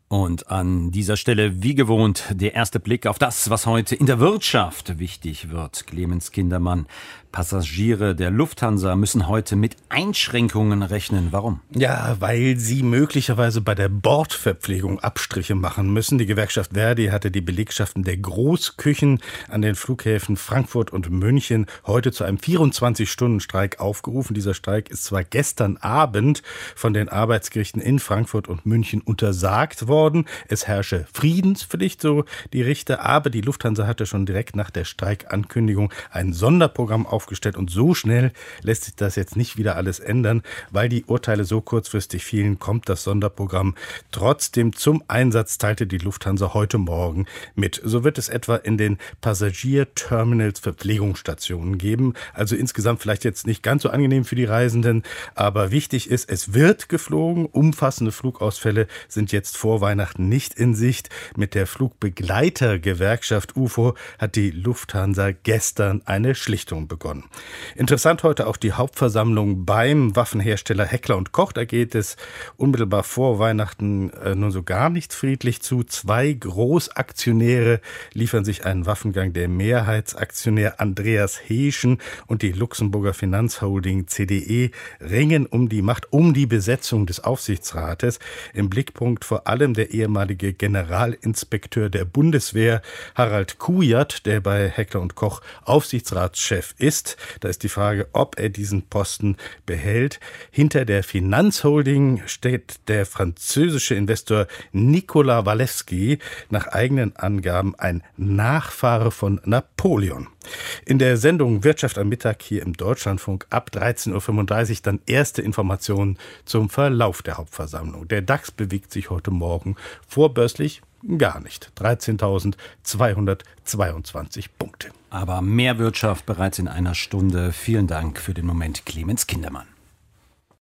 Und an dieser Stelle, wie gewohnt, der erste Blick auf das, was heute in der Wirtschaft wichtig wird. Clemens Kindermann, Passagiere der Lufthansa müssen heute mit Einschränkungen rechnen. Warum? Ja, weil sie möglicherweise bei der Bordverpflegung Abstriche machen müssen. Die Gewerkschaft ver.di hatte die Belegschaften der Großküchen an den Flughäfen Frankfurt und München heute zu einem 24-Stunden-Streik aufgerufen. Dieser Streik ist zwar gestern Abend von den Arbeitsgerichten in Frankfurt und München untersagt worden. Es herrsche Friedenspflicht, so die Richter, aber die Lufthansa hatte schon direkt nach der Streikankündigung ein Sonderprogramm aufgestellt und so schnell lässt sich das jetzt nicht wieder alles ändern, weil die Urteile so kurzfristig fielen, kommt das Sonderprogramm trotzdem zum Einsatz, teilte die Lufthansa heute Morgen mit. So wird es etwa in den Passagierterminals Verpflegungsstationen geben, also insgesamt vielleicht jetzt nicht ganz so angenehm für die Reisenden, aber wichtig ist, es wird geflogen, umfassende Flugausfälle sind jetzt vor Weihnachten nicht in Sicht. Mit der Flugbegleitergewerkschaft UFO hat die Lufthansa gestern eine Schlichtung begonnen. Interessant heute auch die Hauptversammlung beim Waffenhersteller Heckler & Koch. Da geht es unmittelbar vor Weihnachten nun so gar nicht friedlich zu. 2 Großaktionäre liefern sich einen Waffengang. Der Mehrheitsaktionär Andreas Heeschen und die Luxemburger Finanzholding CDE ringen um die Macht, um die Besetzung des Aufsichtsrates. Im Blickpunkt vor allem der ehemalige Generalinspekteur der Bundeswehr Harald Kujat, der bei Heckler & Koch Aufsichtsratschef ist. Da ist die Frage, ob er diesen Posten behält. Hinter der Finanzholding steht der französische Investor Nicolas Walewski, nach eigenen Angaben ein Nachfahre von Napoleon. In der Sendung Wirtschaft am Mittag hier im Deutschlandfunk ab 13.35 Uhr dann erste Informationen zum Verlauf der Hauptversammlung. Der DAX bewegt sich heute Morgen vorbörslich gar nicht. 13.222 Punkte. Aber mehr Wirtschaft bereits in einer Stunde. Vielen Dank für den Moment, Clemens Kindermann.